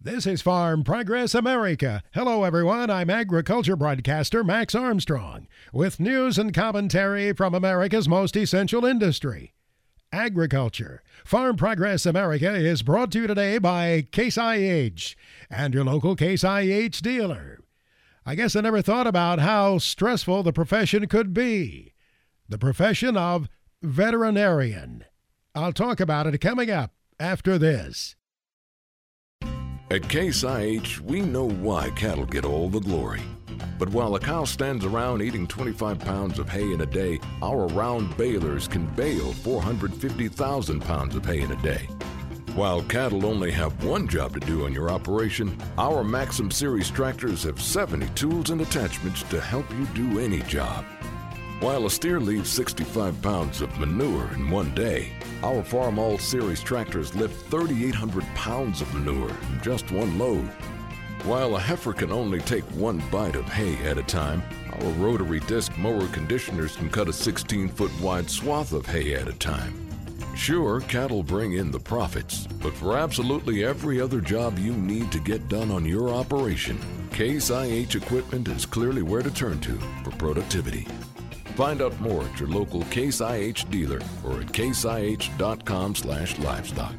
This is Farm Progress America. Hello, everyone. I'm agriculture broadcaster Max Armstrong with news and commentary from America's most essential industry, agriculture. Farm Progress America is brought to you today by Case IH and your local Case IH dealer. I guess I never thought about how stressful the profession could be. The profession of veterinarian. I'll talk about it coming up after this. At Case IH, we know why cattle get all the glory. But while a cow stands around eating 25 pounds of hay in a day, our round balers can bale 450,000 pounds of hay in a day. While cattle only have one job to do on your operation, our Maxim Series tractors have 70 tools and attachments to help you do any job. While a steer leaves 65 pounds of manure in one day, our Farm All Series tractors lift 3,800 pounds of manure in just one load. While a heifer can only take one bite of hay at a time, our rotary disc mower conditioners can cut a 16-foot wide swath of hay at a time. Sure, cattle bring in the profits, but for absolutely every other job you need to get done on your operation, Case IH equipment is clearly where to turn to for productivity. Find out more at your local Case IH dealer or at caseih.com/livestock.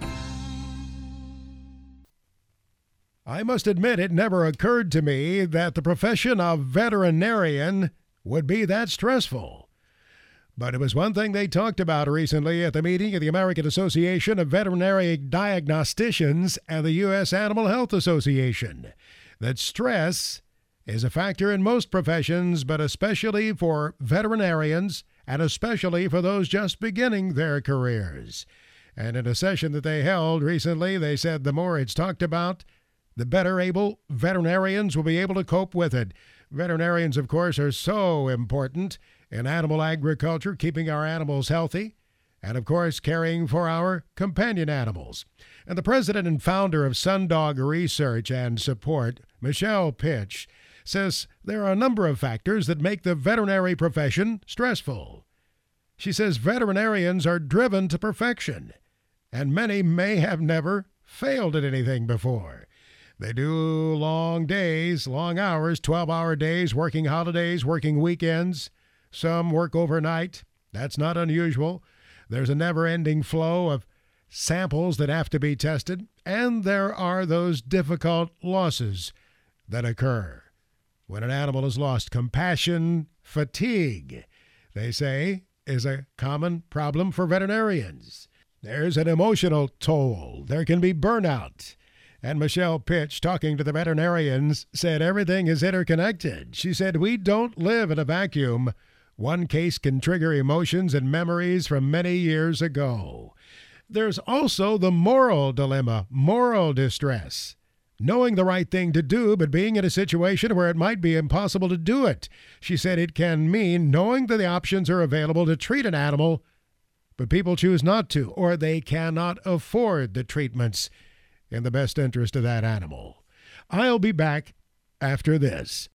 I must admit it never occurred to me that the profession of veterinarian would be that stressful. But it was one thing they talked about recently at the meeting of the American Association of Veterinary Diagnosticians and the U.S. Animal Health Association, that stress is a factor in most professions, but especially for veterinarians and especially for those just beginning their careers. And in a session that they held recently, they said the more it's talked about, the better able veterinarians will be able to cope with it. Veterinarians, of course, are so important in animal agriculture, keeping our animals healthy, and, of course, caring for our companion animals. And the president and founder of Sundog Research and Support, Michelle Pitch, says there are a number of factors that make the veterinary profession stressful. She says veterinarians are driven to perfection, and many may have never failed at anything before. They do long days, long hours, 12-hour days, working holidays, working weekends. Some work overnight. That's not unusual. There's a never-ending flow of samples that have to be tested, and there are those difficult losses that occur. When an animal has lost, compassion fatigue, they say, is a common problem for veterinarians. There's an emotional toll. There can be burnout. And Michelle Pitch, talking to the veterinarians, said everything is interconnected. She said, we don't live in a vacuum. One case can trigger emotions and memories from many years ago. There's also the moral dilemma, moral distress. Knowing the right thing to do, but being in a situation where it might be impossible to do it. She said it can mean knowing that the options are available to treat an animal, but people choose not to, or they cannot afford the treatments in the best interest of that animal. I'll be back after this.